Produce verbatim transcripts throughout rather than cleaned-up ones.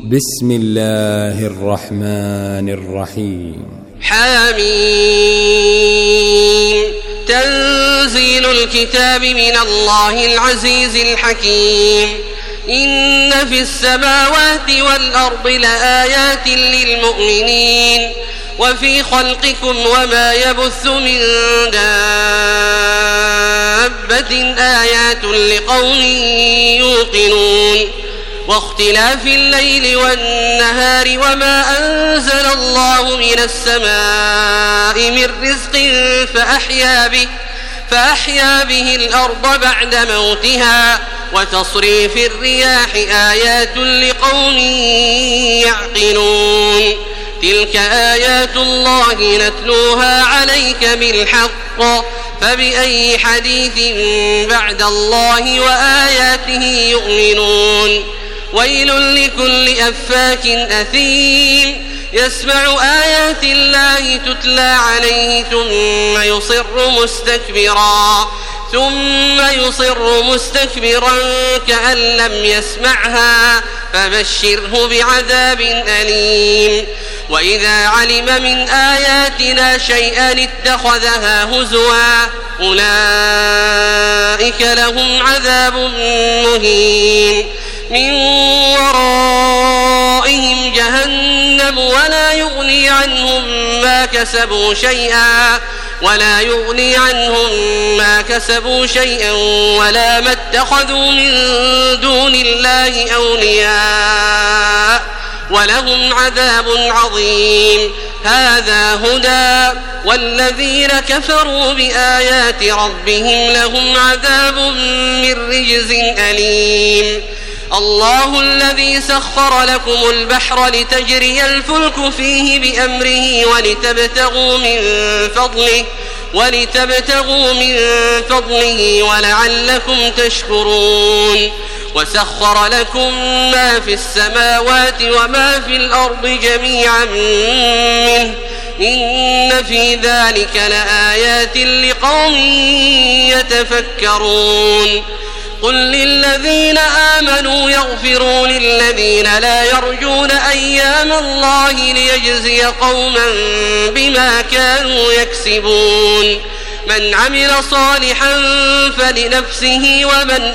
بسم الله الرحمن الرحيم. حميم. تنزيل الكتاب من الله العزيز الحكيم. إن في السماوات والأرض لآيات للمؤمنين وفي خلقكم وما يبث من دابة آيات لقوم يوقنون واختلاف الليل والنهار وما أنزل الله من السماء من رزق فأحيا به, فأحيا به الأرض بعد موتها وتصريف الرياح آيات لقوم يعقلون. تلك آيات الله نتلوها عليك بالحق فبأي حديث بعد الله وآياته يؤمنون. ويل لكل أفاك أثيم يسمع آيات الله تتلى عليه ثم يصر مستكبرا ثم يصر مستكبرا كأن لم يسمعها فبشره بعذاب أليم. وإذا علم من آياتنا شيئا اتخذها هزوا أولئك لهم عذاب مهين. من ورائهم جهنم ولا يغني عنهم ما كسبوا شيئا ولا يغني عنهم ما كسبوا شيئا ولا ما اتخذوا من دون الله أولياء ولهم عذاب عظيم. هذا هدى والذين كفروا بآيات ربهم لهم عذاب من رجز أليم. الله الذي سخر لكم البحر لتجري الفلك فيه بأمره ولتبتغوا من فضله ولتبتغوا من فضله ولعلكم تشكرون. وسخر لكم ما في السماوات وما في الأرض جميعا منه إن في ذلك لآيات لقوم يتفكرون. قل للذين آمنوا يغفروا للذين لا يرجون أيام الله ليجزي قوما بما كانوا يكسبون. من عمل صالحا فلنفسه ومن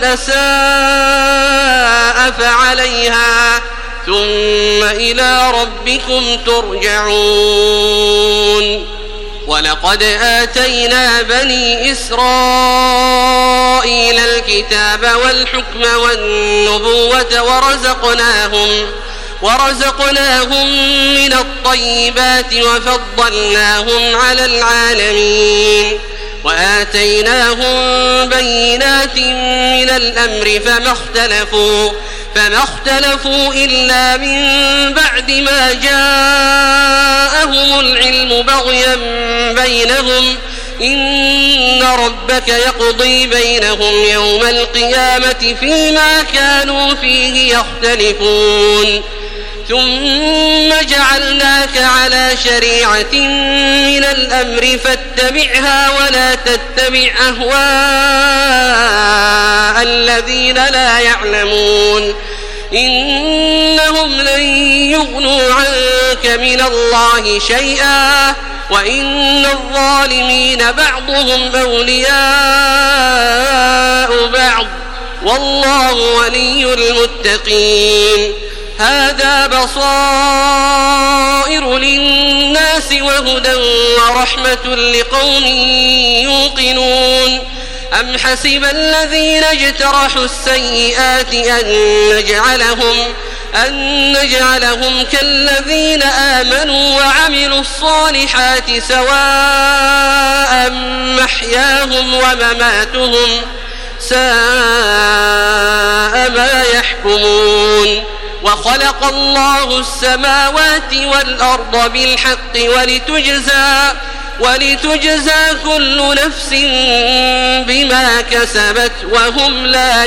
أساء فعليها ثم إلى ربكم ترجعون. ولقد آتينا بني إسرائيل الكتاب والحكم والنبوة ورزقناهم ورزقناهم من الطيبات وفضلناهم على العالمين وآتيناهم بينات من الأمر فما اختلفوا فما اختلفوا إلا من بعد ما جاءهم العلم بغيا بينهم إن ربك يقضي بينهم يوم القيامة فيما كانوا فيه يختلفون. ثم جعلناك على شريعة من الأمر فاتبعها ولا تتبع أهواء الذين لا يعلمون إنهم لن يغنوا عنك من الله شيئا وإن الظالمين بعضهم أولياء بعض والله ولي المتقين. هذا بصائر للناس وهدى ورحمة لقوم يوقنون. أم حسب الذين اجترحوا السيئات أن نجعلهم, أن نجعلهم كالذين آمنوا وعملوا الصالحات سواء محياهم ومماتهم ساء ما يحكمون. وخلق الله السماوات والأرض بالحق ولتجزى, ولتجزى كل نفس بما كسبت وهم لا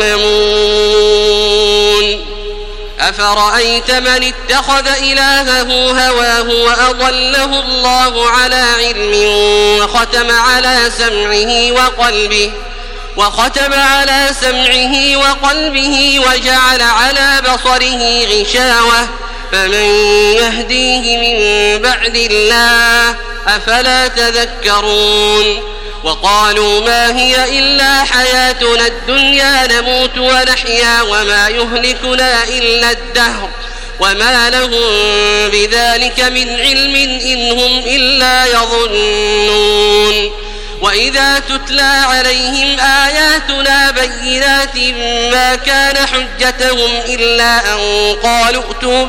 يظلمون. أفرأيت من اتخذ إلهه هواه وأضله الله على علم وختم على سمعه وقلبه وختم على سمعه وقلبه وجعل على بصره غشاوة فمن يهديه من بعد الله أفلا تذكرون وقالوا ما هي إلا حياتنا الدنيا نموت ونحيا وما يهلكنا إلا الدهر وما لهم بذلك من علم إن هم إلا يظنون وإذا تتلى عليهم آياتنا بينات ما كان حجتهم إلا أن قالوا ائتوا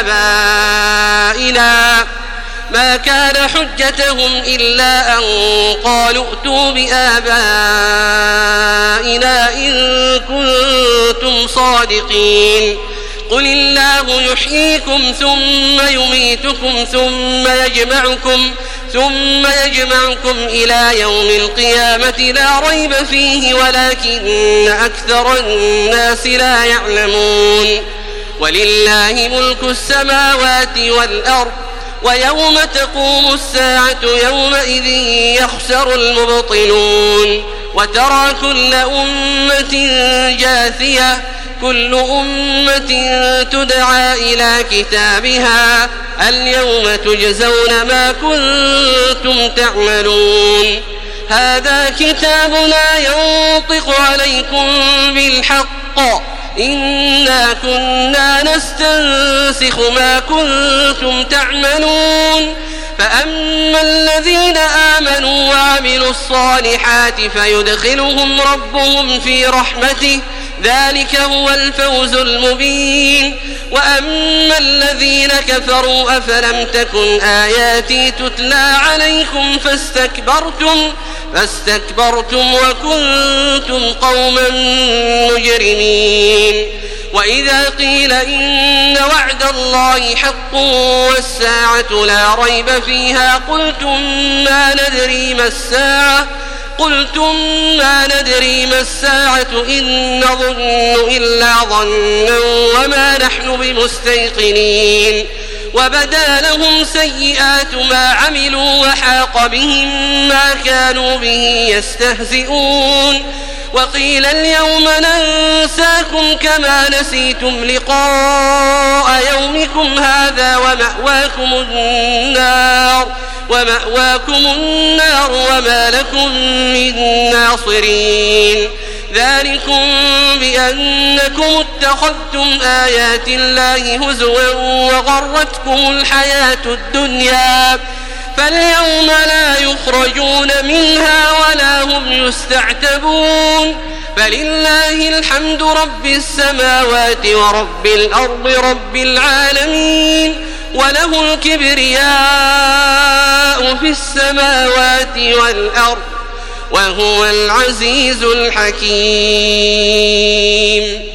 بآبائنا ما كان حجتهم إلا أن قالوا ائتوا بآبائنا إن كنتم صادقين قل الله يحييكم ثم يميتكم ثم يجمعكم ثم يجمعكم إلى يوم القيامة لا ريب فيه ولكن أكثر الناس لا يعلمون ولله ملك السماوات والأرض ويوم تقوم الساعة يومئذ يخسر المبطلون وترى كل أمة جاثية كل أمة تدعى إلى كتابها اليوم تجزون ما كنتم تعملون هذا كتابنا ينطق عليكم بالحق إنا كنا نستنسخ ما كنتم تعملون فأما الذين آمنوا وعملوا الصالحات فيدخلهم ربهم في رحمته ذلك هو الفوز المبين وأما الذين كفروا أفلم تكن آياتي تتلى عليكم فاستكبرتم فاستكبرتم وكنتم قوما مجرمين وإذا قيل إن وعد الله حق والساعة لا ريب فيها قلتم ما ندري ما الساعة قلتم ما ندري ما الساعة إن نظن إلا ظنا وما نحن بمستيقنين وبدا لهم سيئات ما عملوا وحاق بهم ما كانوا به يستهزئون وقيل اليوم ننساكم كما نسيتم لقاء يومكم هذا ومأواكم النار ومأواكم النار وما لكم من ناصرين ذلكم بأنكم اتخذتم آيات الله هزوا وغرتكم الحياة الدنيا فاليوم لا يخرجون منها ولا هم يستعتبون فلله الحمد رب السماوات ورب الأرض رب العالمين وله الكبرياء في السماوات والأرض وهو العزيز الحكيم.